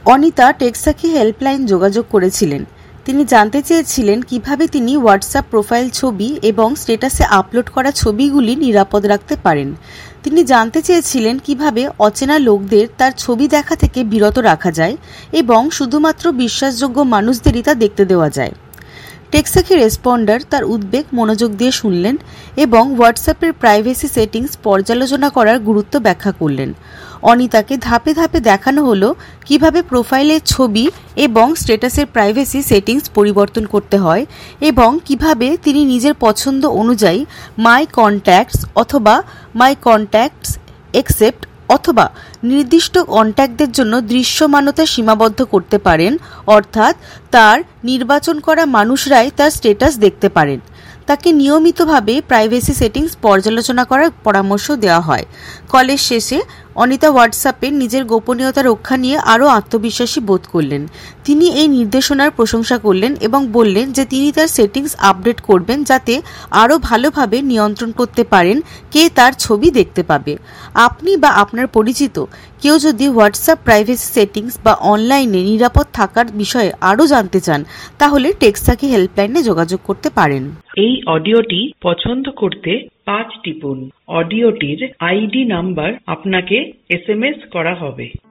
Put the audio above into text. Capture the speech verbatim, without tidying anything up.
Anita টেকসাখী helpline যোগাযোগ করেছিলেন। তিনি জানতে চেয়েছিলেন কিভাবে তিনি হোয়াটসঅ্যাপ প্রোফাইল ছবি এবং স্ট্যাটাসে আপলোড করা ছবিগুলি নিরাপদ রাখতে পারেন। তিনি জানতে চেয়েছিলেন কিভাবে অচেনা লোকদের তার ছবি দেখা থেকে বিরত রাখা যায় এবং শুধুমাত্র বিশ্বাসযোগ্য মানুষদেরই তা দেখতে দেওয়া যায়। টেকসাখী রেসপন্ডার তার উদ্বেগ মনোযোগ দিয়ে শুনলেন এবং হোয়াটসঅ্যাপের প্রাইভেসি সেটিংস পর্যালোচনা করার গুরুত্ব ব্যাখ্যা করলেন। অনিতাকে ধাপে ধাপে দেখানো হলো কিভাবে প্রোফাইলের ছবি এবং স্ট্যাটাসের প্রাইভেসি সেটিংস পরিবর্তন করতে হয় এবং কিভাবে তিনি নিজের পছন্দ অনুযায়ী মাই কন্ট্যাক্টস অথবা মাই কন্ট্যাক্টস এক্সেপ্ট অথবা নির্দিষ্ট কন্ট্যাক্টদের জন্য দৃশ্যমানতা সীমাবদ্ধ করতে পারেন, অর্থাৎ তার নির্বাচন করা মানুষরাই তার স্ট্যাটাস দেখতে পারেন। তাকে নিয়মিতভাবে প্রাইভেসি সেটিংস পর্যালোচনা করার পরামর্শ দেওয়া হয়। কলের শেষে অনিতা হোয়াটসঅ্যাপে নিজের গোপনীয়তা রক্ষা নিয়ে আরও আত্মবিশ্বাসী বোধ করলেন। তিনি এই নির্দেশনার প্রশংসা করলেন এবং বললেন যে তিনি তার সেটিংস আপডেট করবেন যাতে আরও ভালোভাবে নিয়ন্ত্রণ করতে পারেন কে তার ছবি দেখতে পাবে। আপনি বা আপনার পরিচিত কেউ যদি হোয়াটসঅ্যাপ প্রাইভেসি সেটিংস বা অনলাইনে নিরাপদ থাকার বিষয়ে আরও জানতে চান তাহলে টেকসাখী হেল্পলাইনে যোগাযোগ করতে পারেন। এই অডিওটি পছন্দ করতে পাঁচ টিপুন। অডিওটির আইডি নাম্বার আপনাকে এস এম এস করা হবে।